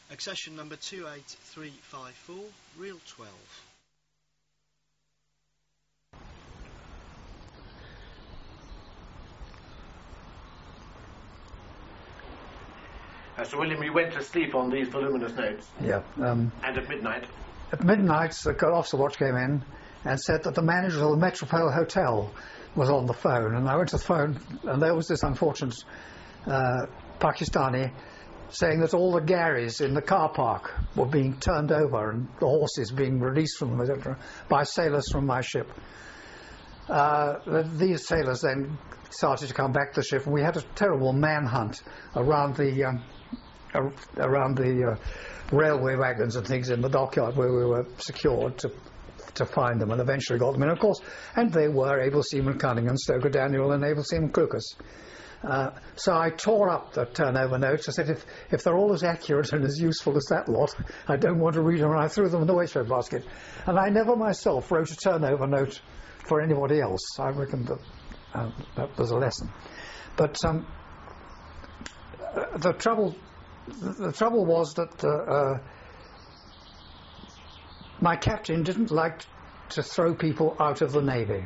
Accession number 28354, reel 12. Sir William, you went to sleep on these voluminous notes. Yeah. And at midnight? At midnight, the officer watch came in and said that the manager of the Metropole Hotel was on the phone. And I went to the phone, and there was this unfortunate Pakistani saying that all the gharries in the car park were being turned over and the horses being released from them, etc., by sailors from my ship. These sailors then started to come back to the ship, and we had a terrible manhunt around the railway wagons and things in the dockyard where we were secured to find them, and eventually got them in, of course. And they were Able Seaman Cunningham, Stoker Daniel, and Able Seaman Clucas. So I tore up the turnover notes. I said, if they're all as accurate and as useful as that lot, I don't want to read them. And I threw them in the waste basket. And I never myself wrote a turnover note for anybody else. I reckon that was a lesson. But the trouble was that my captain didn't like to throw people out of the Navy.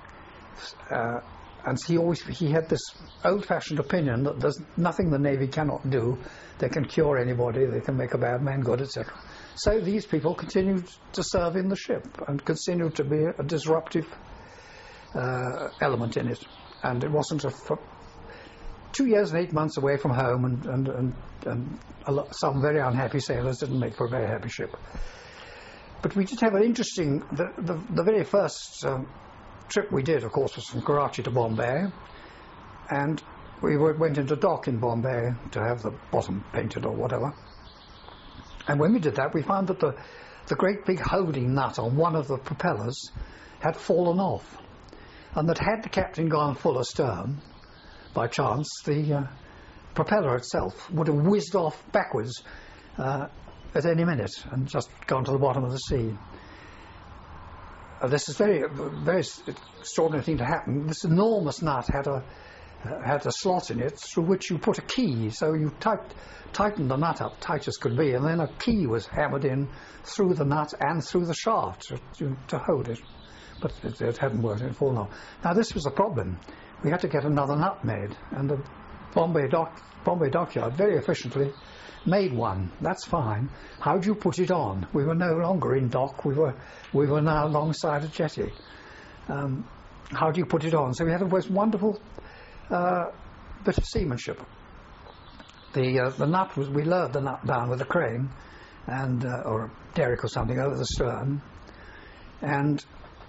And he had this old-fashioned opinion that there's nothing the Navy cannot do. They can cure anybody, they can make a bad man good, etc. So these people continued to serve in the ship and continued to be a disruptive element in it. And it wasn't 2 years and 8 months away from home, and some very unhappy sailors didn't make for a very happy ship. But we did have an interesting, the very first trip we did, of course, was from Karachi to Bombay, and we went into dock in Bombay to have the bottom painted or whatever. And when we did that, we found that the great big holding nut on one of the propellers had fallen off, and that had the captain gone full astern, by chance, the propeller itself would have whizzed off backwards at any minute and just gone to the bottom of the sea. This is very extraordinary thing to happen. This enormous nut had a slot in it through which you put a key. So you tightened the nut up tight as could be, and then a key was hammered in through the nut and through the shaft to hold it. But it hadn't worked, it had fallen off. Now this was a problem. We had to get another nut made, and the Bombay Dockyard very efficiently made one. That's fine. How do you put it on? We were no longer in dock. We were now alongside a jetty. How do you put it on? So we had a most wonderful bit of seamanship. The nut was, we lowered the nut down with a crane and or a derrick or something over the stern, and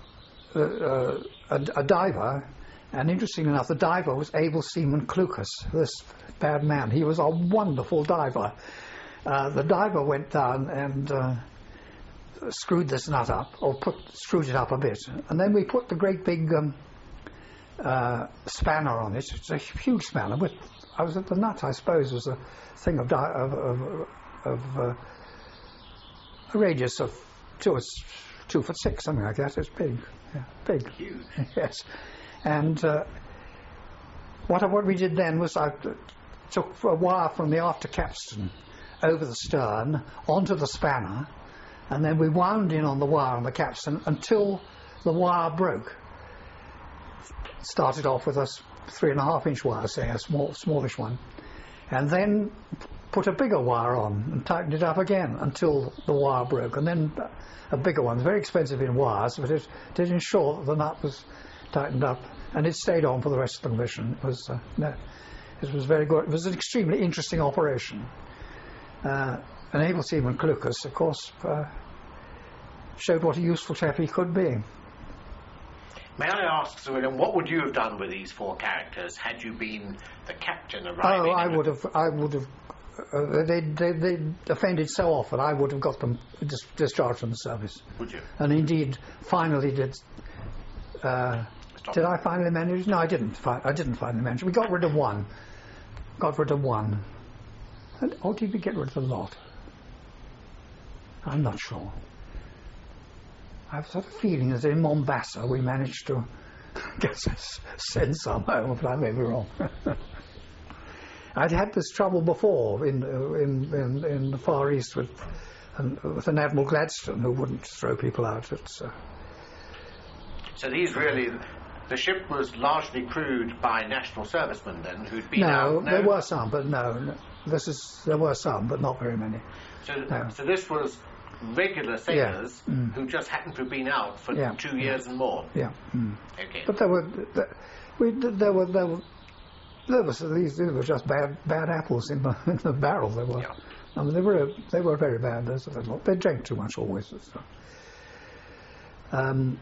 a diver. And interestingly enough, the diver was Able Seaman Clucas, this bad man. He was a wonderful diver. The diver went down and screwed this nut up, or screwed it up a bit. And then we put the great big spanner on it. It's a huge spanner. The nut, I suppose, was a thing of a radius of 2'6", something like that. It's big. Yeah, big. Huge. Yes. And what we did then was I took a wire from the after capstan over the stern onto the spanner, and then we wound in on the wire on the capstan until the wire broke. Started off with a 3.5-inch wire, say a smallish one, and then put a bigger wire on and tightened it up again until the wire broke, and then a bigger one. It's very expensive in wires, but it did ensure that the nut was tightened up, and it stayed on for the rest of the mission. It was very good. It was an extremely interesting operation. And Able Seaman Clucas, of course, showed what a useful chap he could be. May I ask, Sir William, what would you have done with these four characters had you been the captain arriving? Oh, I would have. They offended so often. I would have got them discharged from the service. Would you? And indeed, finally did. Did I finally manage? No, I didn't finally manage. We got rid of one. Or did we get rid of the lot? I'm not sure. I have sort of feeling that in Mombasa we managed to send some home, but I may be wrong. I'd had this trouble before in the Far East with an Admiral Gladstone who wouldn't throw people out. So these really, the ship was largely crewed by national servicemen then who'd been out. No, there were some, but there were some, but not very many. So this was regular sailors who just happened to have been out for 2 years and more. Yeah. Okay. But these were just bad apples in the barrel. They were. Yeah. I mean, they were very bad. They drank too much always. So.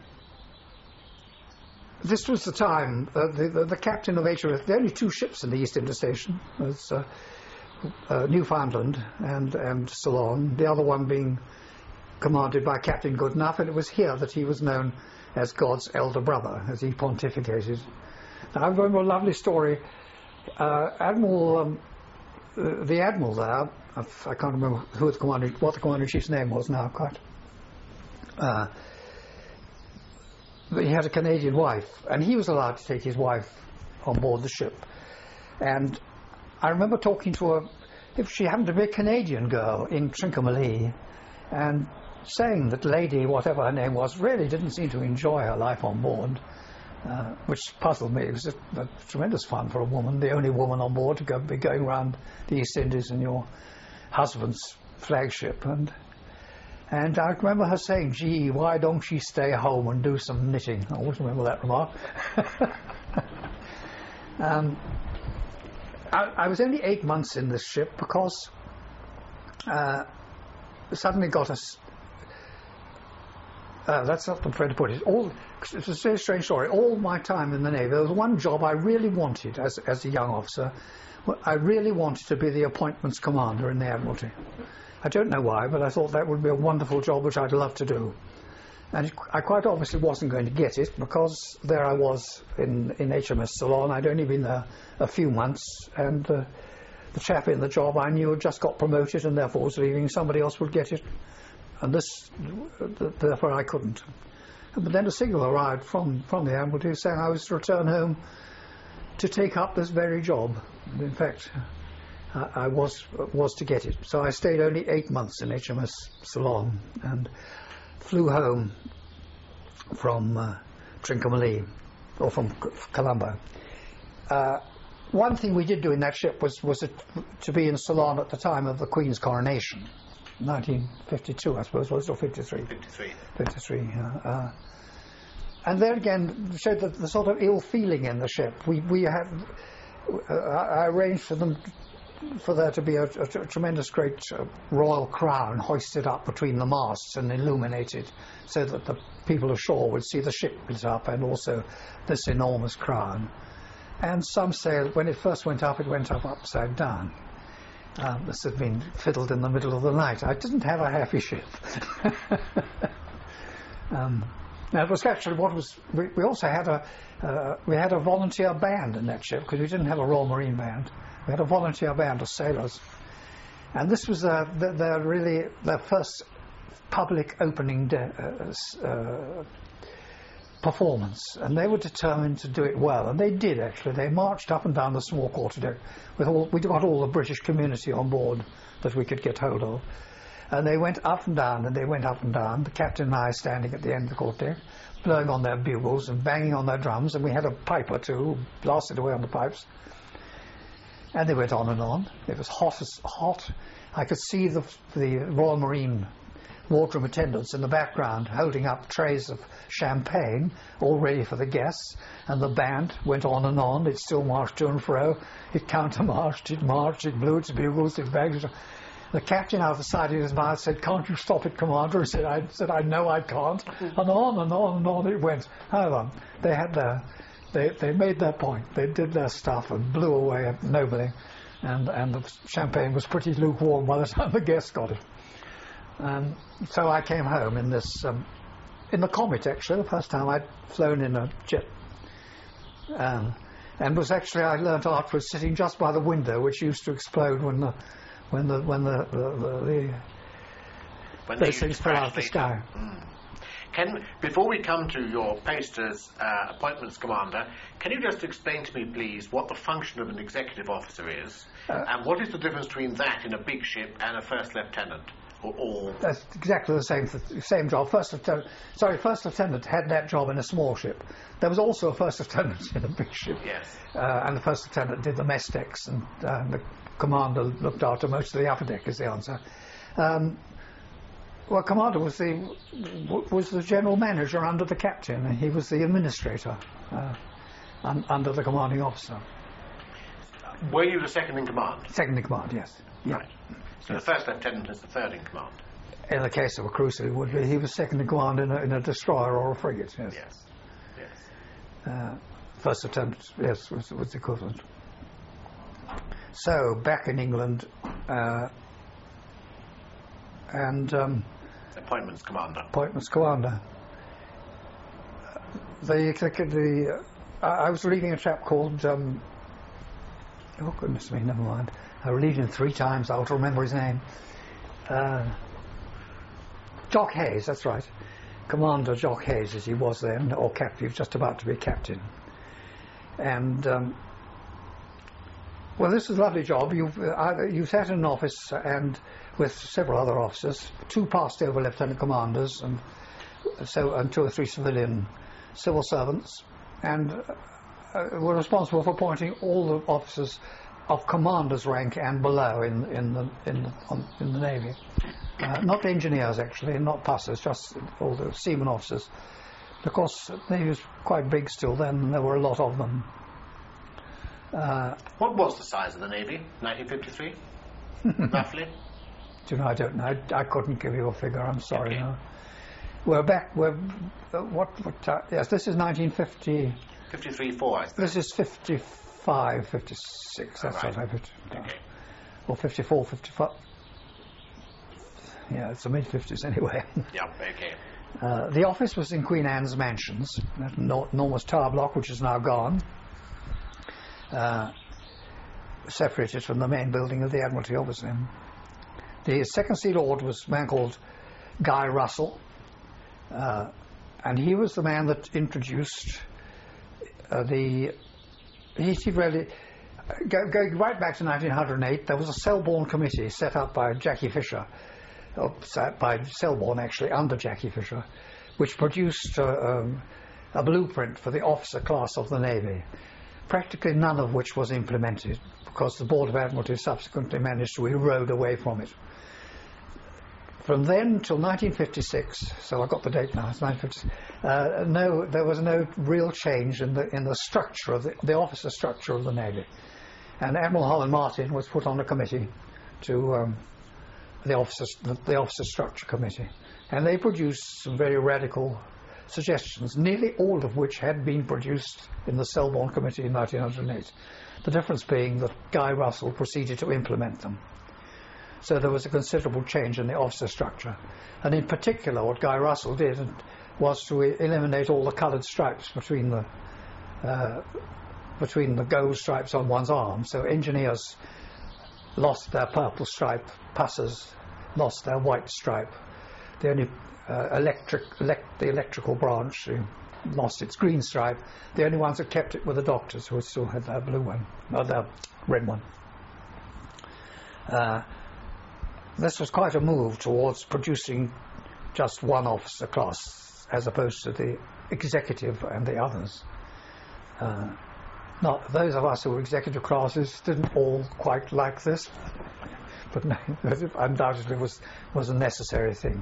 This was the time the captain of HMS. There were only 2 ships in the East India Station. There's Newfoundland and Ceylon. The other one being commanded by Captain Goodenough, and it was here that he was known as God's elder brother, as he pontificated. Now, I remember a lovely story. The admiral there, I can't remember what the commander-in-chief's name was now quite. But he had a Canadian wife, and he was allowed to take his wife on board the ship. And I remember talking to her, if she happened to be a Canadian girl in Trincomalee, and saying that lady, whatever her name was, really didn't seem to enjoy her life on board, which puzzled me. It was a tremendous fun for a woman, the only woman on board, to be going around the East Indies in your husband's flagship. And I remember her saying, "Gee, why don't she stay home and do some knitting?" I always remember that remark. I was only 8 months in this ship because suddenly got us. That's not the way to put it. It's a very strange story. All my time in the Navy, there was one job I really wanted as a young officer. I really wanted to be the appointments commander in the Admiralty. I don't know why, but I thought that would be a wonderful job which I'd love to do. And I quite obviously wasn't going to get it because there I was in HMS Ceylon. I'd only been there a few months, and the chap in the job I knew had just got promoted and therefore was leaving. Somebody else would get it. And therefore I couldn't. But then a signal arrived from the Admiralty saying I was to return home to take up this very job. In fact, I was to get it. So I stayed only 8 months in HMS Ceylon and flew home from Trincomalee, or from Colombo. One thing we did do in that ship was to be in Ceylon at the time of the Queen's coronation. 1952, I suppose, was it, or 53? 53, yeah. And there again showed the sort of ill feeling in the ship. We had, I arranged for there to be a tremendous great royal crown hoisted up between the masts and illuminated, so that the people ashore would see the ship lit up and also this enormous crown. And some say when it first went up, it went up upside down. This had been fiddled in the middle of the night. I didn't have a happy ship. Now it was actually we also had a volunteer band in that ship, because we didn't have a Royal Marine band. We had a volunteer band of sailors, and this was their first public opening performance, and they were determined to do it well, and they did actually. They marched up and down the small quarterdeck we got all the British community on board that we could get hold of, and they went up and down, the captain and I standing at the end of the quarterdeck, blowing on their bugles and banging on their drums, and we had a pipe or two who blasted away on the pipes, and they went on and on. It was hot. I could see the Royal Marine wardroom attendants in the background holding up trays of champagne all ready for the guests, and the band went on and on. It still marched to and fro. It countermarched, it marched, it blew its bugles, it banged. The captain out of the side of his mouth said, "Can't you stop it, Commander?" He said, I know I can't. And on and on and on it went. However, they had they made their point. They did their stuff and blew away nobly, and the champagne was pretty lukewarm by the time the guests got it. So I came home in this, in the Comet actually, the first time I'd flown in a jet, and was actually, I learnt afterwards, sitting just by the window, which used to explode when those things fell out of the sky. Before we come to your post as appointments commander, can you just explain to me, please, what the function of an executive officer is, and what is the difference between that in a big ship and a first lieutenant? Or That's exactly the same job. First lieutenant had that job in a small ship. There was also a first lieutenant in a big ship. Yes. And the first lieutenant did the mess decks, and the commander looked after most of the upper deck, is the answer. Well, commander was the general manager under the captain, and he was the administrator under the commanding officer. Were you the second in command? Second in command, yes. Yeah. Right. So the first lieutenant is the third in command. In the case of a cruiser, it would be he was second in command in a destroyer or a frigate. Yes. Yes. Yes. First lieutenant, yes, was the equivalent. So back in England, and appointments commander. Appointments commander. I was reading a chap called. Oh goodness me, never mind. I read him 3 times. I'll remember his name. Jock Hayes, that's right. Commander Jock Hayes, as he was then, or captain. He was just about to be captain. And well, this is a lovely job. You sat in an office and with several other officers, 2 passed over lieutenant commanders, and 2 or 3 civil servants, and were responsible for appointing all the officers of commander's rank and below in the Navy. Not the engineers, actually, not pussers, just all the seaman officers. Of course, the Navy was quite big still then, and there were a lot of them. What was the size of the Navy? 1953, roughly. Do you know? I don't know. I couldn't give you a figure. I'm sorry. Okay. No. We're back. Yes, this is 1950. 53-4, I suppose. This is 55, 56. That's right. what I put. Okay. Or 54, 55. Yeah, it's the mid-50s anyway. Yeah. Okay. The office was in Queen Anne's Mansions, that enormous tower block, which is now gone, separated from the main building of the Admiralty, obviously. The second Sea Lord was a man called Guy Russell, and he was the man that introduced going right back to 1908, there was a Selborne committee set up by Jackie Fisher, by Selborne actually, under Jackie Fisher, which produced a blueprint for the officer class of the Navy, practically none of which was implemented, because the Board of Admiralty subsequently managed to erode away from it. From then till 1956, so I got the date now, it's 1956, there was no real change in the structure of the officer structure of the Navy. And Admiral Holland Martin was put on a committee to the officer structure committee, and they produced some very radical suggestions, nearly all of which had been produced in the Selborne committee in 1908. The difference being that Guy Russell proceeded to implement them. So there was a considerable change in the officer structure, and in particular what Guy Russell did was to eliminate all the coloured stripes between the gold stripes on one's arm. So engineers lost their purple stripe, pussers lost their white stripe. The only the electrical branch lost its green stripe. The only ones that kept it were the doctors, who still had their blue one, or their red one. This was quite a move towards producing just one officer class, as opposed to the executive and the others. Not those of us who were executive classes didn't all quite like this, but no, undoubtedly was a necessary thing.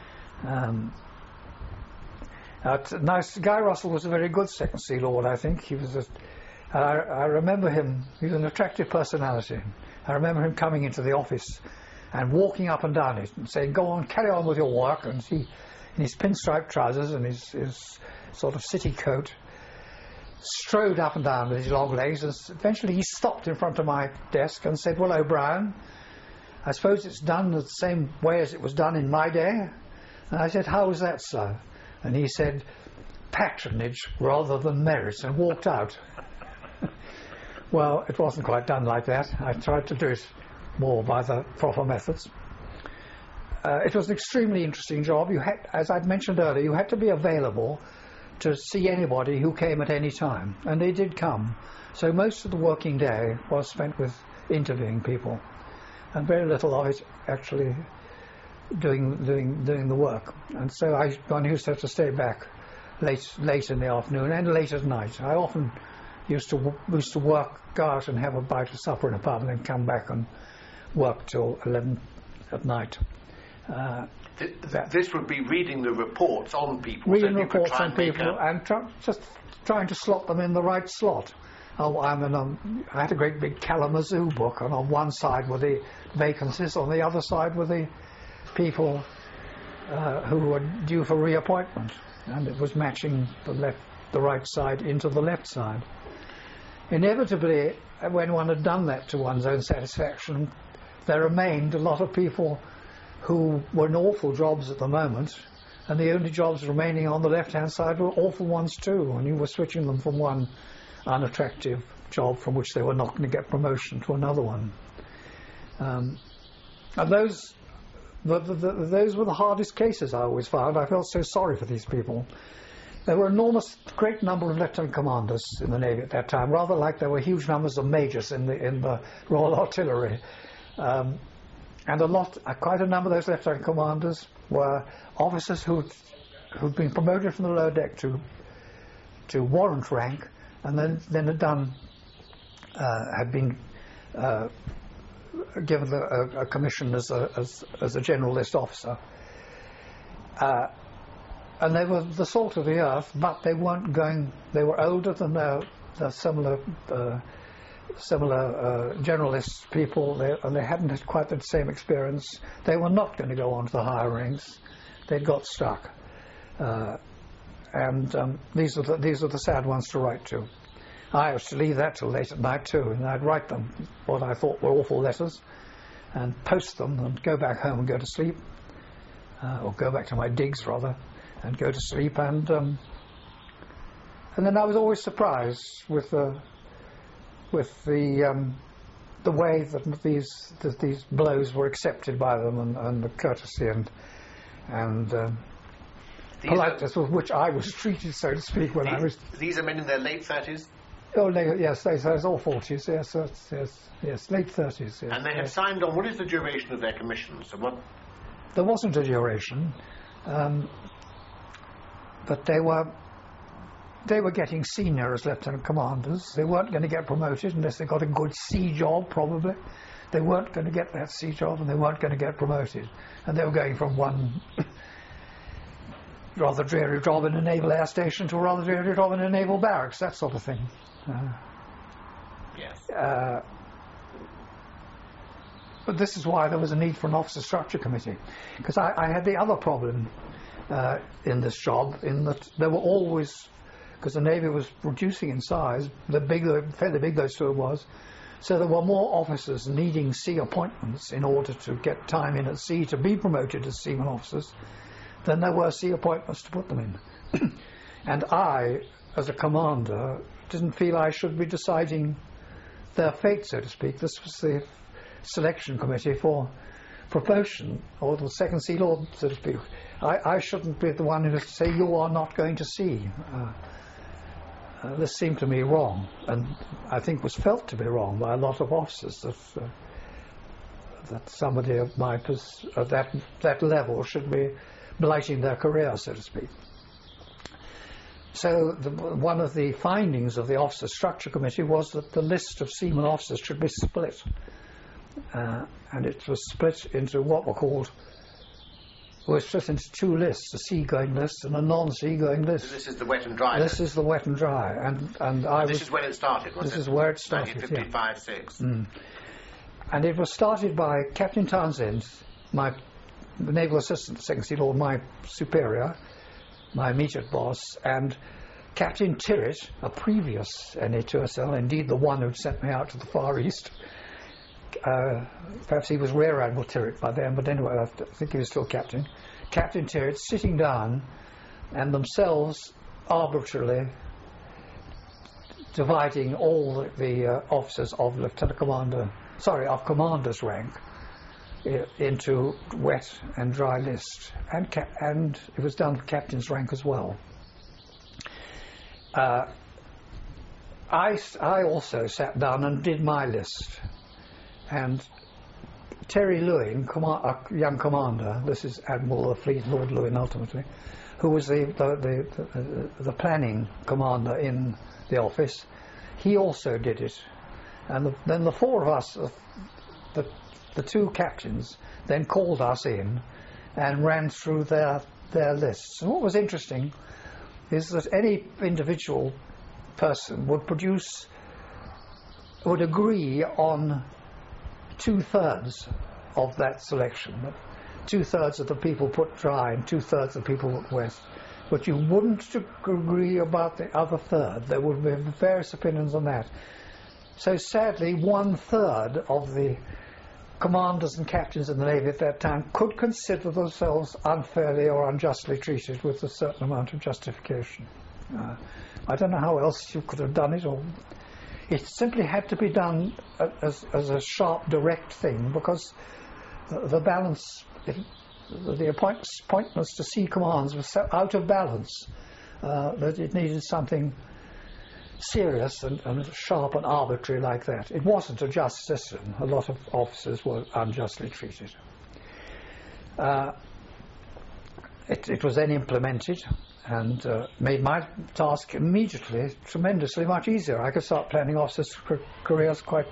Guy Russell was a very good second Sea Lord, I think. He was I remember him. He was an attractive personality. I remember him coming into the office and walking up and down it and saying, "Go on, carry on with your work." And he, in his pinstripe trousers and his sort of city coat, strode up and down with his long legs, and eventually he stopped in front of my desk and said, "Well, O'Brien, I suppose it's done the same way as it was done in my day?" And I said, "How was that, sir?" And he said, "Patronage rather than merit," and walked out. Well, it wasn't quite done like that. I tried to do it more by the proper methods. it was an extremely interesting job. You had, as I'd mentioned earlier, you had to be available to see anybody who came at any time, and they did come. So most of the working day was spent with interviewing people, and very little of it actually doing the work. And so one used to have to stay back late in the afternoon and late at night. I often used to work, go out and have a bite of supper in a pub, and then come back and work till 11 at night. This would be reading the reports on people. Reading reports on people and just trying to slot them in the right slot. I had a great big Kalamazoo book, and on one side were the vacancies, on the other side were the people who were due for reappointment, and it was matching the right side into the left side. Inevitably, when one had done that to one's own satisfaction, there remained a lot of people who were in awful jobs at the moment, and the only jobs remaining on the left-hand side were awful ones too, and you were switching them from one unattractive job from which they were not going to get promotion to another one. And those were the hardest cases I always found. I felt so sorry for these people. There were great number of lieutenant commanders in the Navy at that time, rather like there were huge numbers of majors in the Royal Artillery. And quite a number of those lieutenant commanders were officers who'd been promoted from the lower deck to warrant rank, and then had been given a commission as a general list officer. And they were the salt of the earth, but they weren't going. They were older than their similar generalist people, and they hadn't had quite the same experience. They were not going to go on to the higher ranks. They'd got stuck, and these are the sad ones to write to. I used to leave that till late at night too, and I'd write them what I thought were awful letters, and post them, and go back home and go to sleep, or go back to my digs rather, and go to sleep, and then I was always surprised with the way that these blows were accepted by them, and the courtesy and politeness with which I was treated, so to speak, when I was. These are men in their late 30s? Oh, yes, they was all 40s, yes, late 30s. Yes, and they had signed on. What is the duration of their commissions? So what? There wasn't a duration, but they were getting senior as lieutenant commanders. They weren't going to get promoted unless they got a good sea job, probably. They weren't going to get that sea job, and they weren't going to get promoted. And they were going from one rather dreary job in a naval air station to a rather dreary job in a naval barracks, that sort of thing. Yes. But this is why there was a need for an officer structure committee, because I had the other problem in this job, in that there were always, because the Navy was reducing in size, fairly big those two was, so there were more officers needing sea appointments in order to get time in at sea to be promoted as seaman officers than there were sea appointments to put them in. And I, as a commander, didn't feel I should be deciding their fate, so to speak. This was the selection committee for promotion, or the second sea lord, so to speak. I shouldn't be the one who has to say, you are not going to sea. This seemed to me wrong, and I think was felt to be wrong by a lot of officers, that somebody of my at that level should be blighting their career, so to speak. So one of the findings of the Officer Structure Committee was that the list of seaman officers should be split, and it was split into what were called. We're split into two lists: a sea-going list and a non-sea-going list. So this is the wet and dry. This is the wet and dry, and this is when it started. Wasn't this is where it started. 1955-6. Yeah. And it was started by Captain Townsend, my naval assistant, second sea lord, my superior, my immediate boss, and Captain Tirrett, a previous NA2SL, indeed the one who'd sent me out to the Far East. Perhaps he was Rear Admiral Tirrett by then, but anyway, I think he was still captain. Captain Tirrett sitting down and themselves arbitrarily dividing all the officers of commander's rank into wet and dry list, and it was done for captain's rank as well. I also sat down and did my list, and Terry Lewin, a young commander, this is Admiral of the Fleet, Lord Lewin ultimately, who was the planning commander in the office, he also did it. And then the four of us, the two captains, then called us in and ran through their lists. And what was interesting is that any individual person would agree on 2/3 of that selection. 2/3 of the people put dry and 2/3 of the people put wet. But you wouldn't agree about the other third. There would be various opinions on that. So sadly, 1/3 of the commanders and captains in the Navy at that time could consider themselves unfairly or unjustly treated with a certain amount of justification. I don't know how else you could have done it, or it simply had to be done as a sharp, direct thing, because the balance, the appointments to sea commands was so out of balance that it needed something serious and sharp and arbitrary like that. It wasn't a just system. A lot of officers were unjustly treated. It was then implemented and made my task immediately tremendously much easier. I could start planning officers' careers quite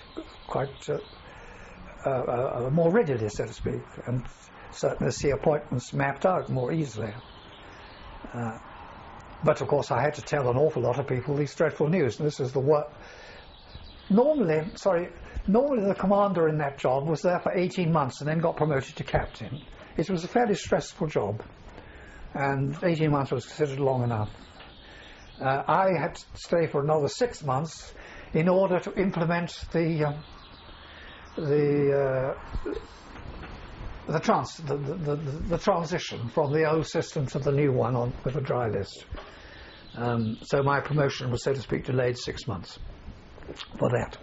more readily, so to speak, and certainly see appointments mapped out more easily. But of course I had to tell an awful lot of people these dreadful news, and this is the work. Normally the commander in that job was there for 18 months and then got promoted to captain. It was a fairly stressful job, and 18 months was considered long enough. I had to stay for another 6 months in order to implement the transition from the old system to the new one with a dry list. So my promotion was, so to speak, delayed 6 months for that.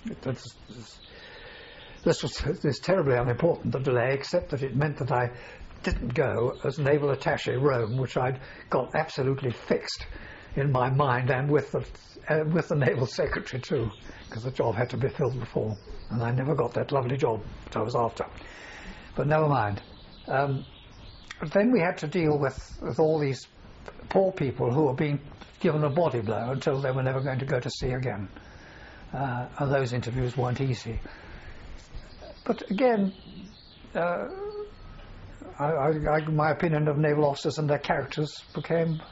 This was terribly unimportant, the delay, except that it meant that I didn't go as Naval Attaché Rome, which I'd got absolutely fixed in my mind, and with the Naval Secretary too, because the job had to be filled before, and I never got that lovely job that I was after. But never mind. Then we had to deal with all these poor people who were being given a body blow until they were never going to go to sea again. And those interviews weren't easy. But again, my opinion of naval officers and their characters became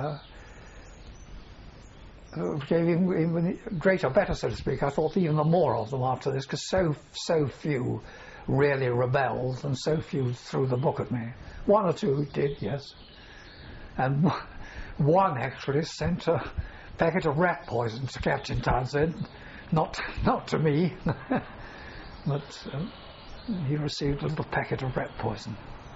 even greater, better, so to speak. I thought even more of them after this, because so few really rebelled, and so few threw the book at me. One or two did, yes. And one actually sent a packet of rat poison to Captain Townsend, not to me, but he received a little packet of rat poison.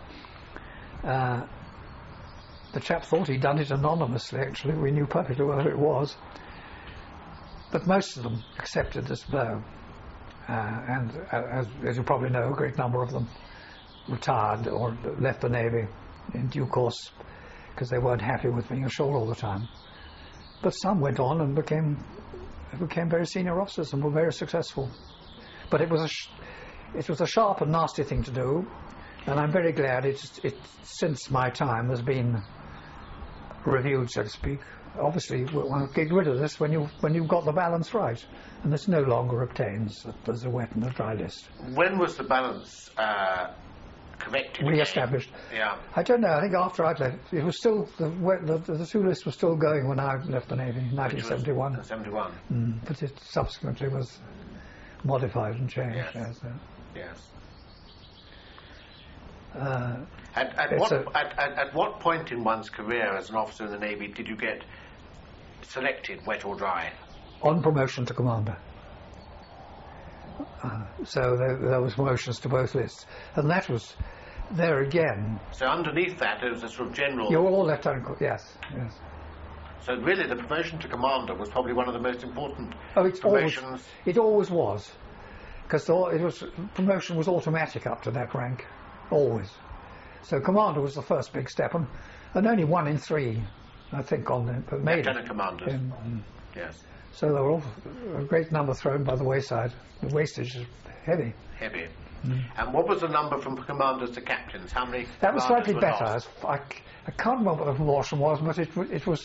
The chap thought he'd done it anonymously, actually. We knew perfectly well who it was. But most of them accepted this blow. And as you probably know, a great number of them retired or left the Navy in due course because they weren't happy with being ashore all the time. But some went on and became very senior officers and were very successful. But it was a sharp and nasty thing to do, and I'm very glad it since my time has been reviewed, so to speak. Obviously, we want to get rid of this when you've got the balance right, and this no longer obtains. There's a wet and a dry list. When was the balance corrected? Re-established. Yeah. I don't know. I think after I'd left, it was still the two lists were still going when I left the Navy, 1971. 71. But it subsequently was modified and changed. Yes. Yes. At what point in one's career as an officer in the Navy did you get selected, wet or dry? On promotion to commander. So there was promotions to both lists, and that was there again. So underneath that there was a sort of general. You were all lieutenant. Yes. So really, the promotion to commander was probably one of the most important promotions. It always was, because promotion was automatic up to that rank, always. So commander was the first big step, and only 1 in 3, I think, on the made it. Lieutenant commanders. Yes. So there were all, a great number thrown by the wayside. The wastage is heavy. Heavy. And what was the number from commanders to captains? How many? That was slightly were better. lost? I can't remember what the proportion was, but it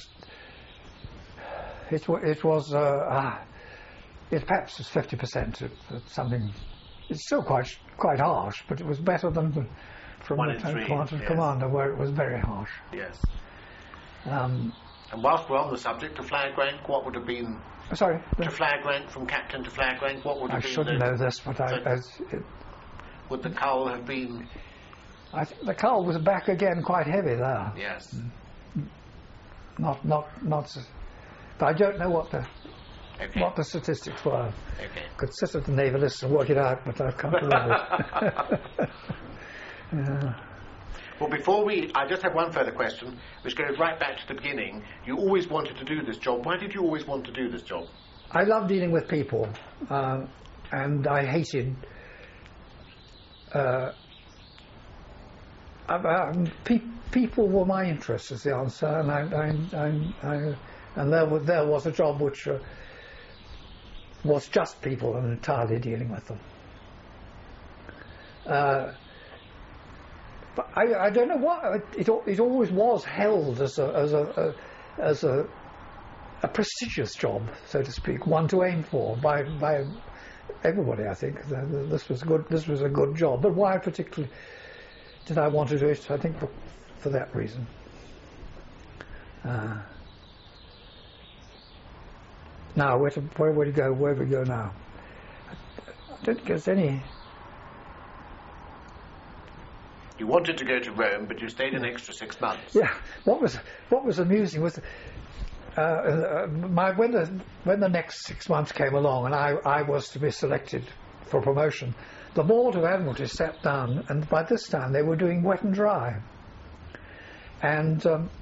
perhaps was 50%. Something. It's still quite harsh, but it was better than from 1 in lieutenant 3, commander to yes. commander, where it was very harsh. Yes. And whilst we're on the subject, to flag rank, what would have been? Sorry. To flag rank, from captain to flag rank, what would have I been? should know this, but would the cull have been? I think the cull was back again quite heavy there. Yes. Not. But I don't know what the statistics were. Okay. Could sit at the naval list and work it out, but I can't remember it. Well, I just have one further question, which goes right back to the beginning. You always wanted to do this job. Why did you always want to do this job? I love dealing with people, and I hated. People were my interest, is the answer, and there was a job which was just people and entirely dealing with them. But I don't know what it always was held as a prestigious job, so to speak, one to aim for by everybody. I think this was good. This was a good job. But why particularly did I want to do it? I think for that reason. Now, where would we go? Where would we go now? I don't think there's any. You wanted to go to Rome, but you stayed an extra 6 months. Yeah. What was amusing was when the next 6 months came along, and I was to be selected for promotion. The Board of Admiralty sat down, and by this time they were doing wet and dry. And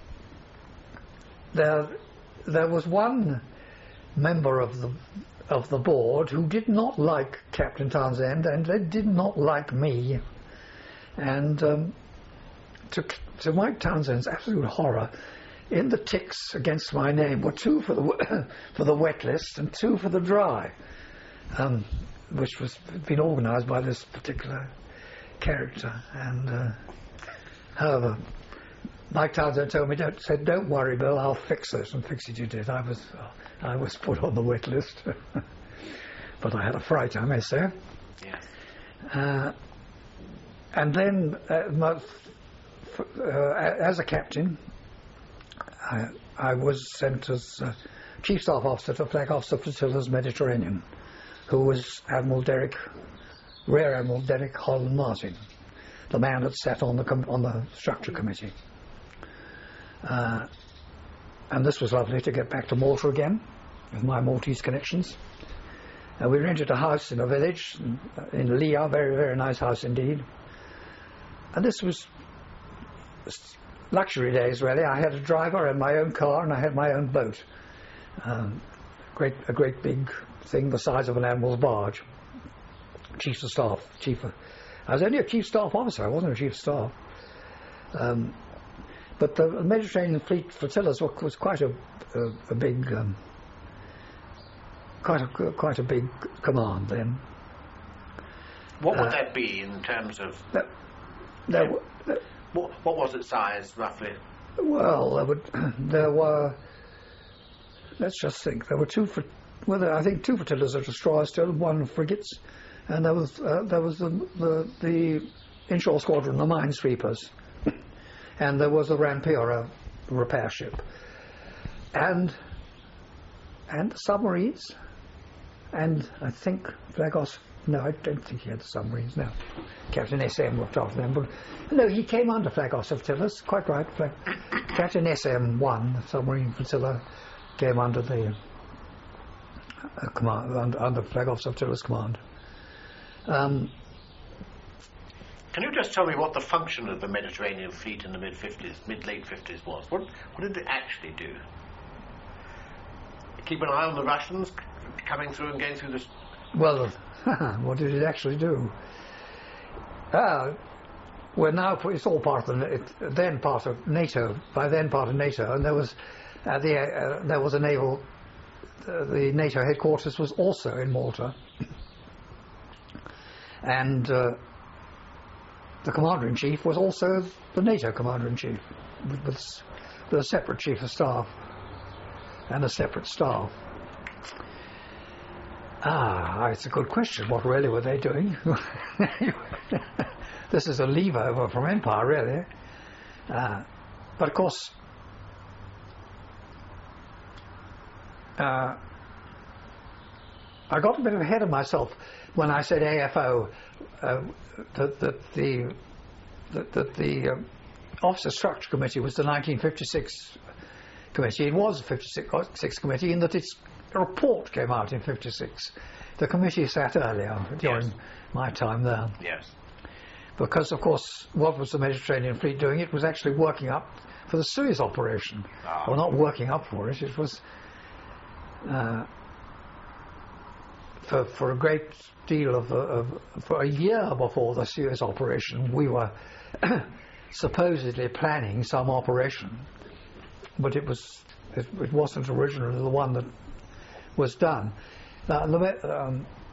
there was one member of the board who did not like Captain Townsend, and they did not like me. And to Mike Townsend's absolute horror, in the ticks against my name were 2 for the wet list and 2 for the dry, which was been organised by this particular character. And however, Mike Townsend told me, said, "Don't worry, Bill, I'll fix it," and fix it you did. I was put on the wet list, but I had a fright, I may say. Yes. And then, as a captain, I was sent as Chief Staff Officer to Flag Officer Flotillas Mediterranean, who was Rear Admiral Derek Holland Martin, the man that sat on the structure committee. And this was lovely to get back to Malta again, with my Maltese connections. We rented a house in a village in Leah, very, very nice house indeed. And this was luxury days, really. I had a driver and my own car, and I had my own boat. A great big thing the size of an admiral's barge. Chief of Staff. I was only a Chief Staff Officer, I wasn't a Chief of Staff. But the Mediterranean Fleet flotillas was quite a big, quite a big command then. What would that be in terms of? What was its size roughly? Well, there were. Let's just think. There were 2 flotillas of destroyers still, 1 frigates, and there was the inshore squadron, the minesweepers, and there was a Rampira repair ship, and the submarines, and I think Flagos. No, I don't think he had the submarines, no. Captain SM looked after them. But no, he came under Flag Officer Flotillas, quite right. Captain SM-1, the submarine flotilla, came under the command, under Flag Officer Flotilla's command. Can you just tell me what the function of the Mediterranean Fleet in the late 50s was? What did it actually do? Keep an eye on the Russians coming through and going through this? Well, what did it actually do? We're now, it's all part of then part of NATO. By then part of NATO, and there was a naval. The NATO headquarters was also in Malta, and the commander-in-chief was also the NATO commander-in-chief, with a separate chief of staff and a separate staff. It's a good question. What really were they doing? This is a leave-over from Empire, really. But of course, I got a bit ahead of myself when I said AFO, that the Officer Structure Committee was the 1956 committee. It was a 56 committee in that its report came out in 56. The committee sat earlier during my time there. Yes. Because, of course, what was the Mediterranean Fleet doing? It was actually working up for the Suez operation. Well, not working up for it. It was for a great deal for a year before the Suez operation, we were supposedly planning some operation, but it wasn't originally the one that was done. Now,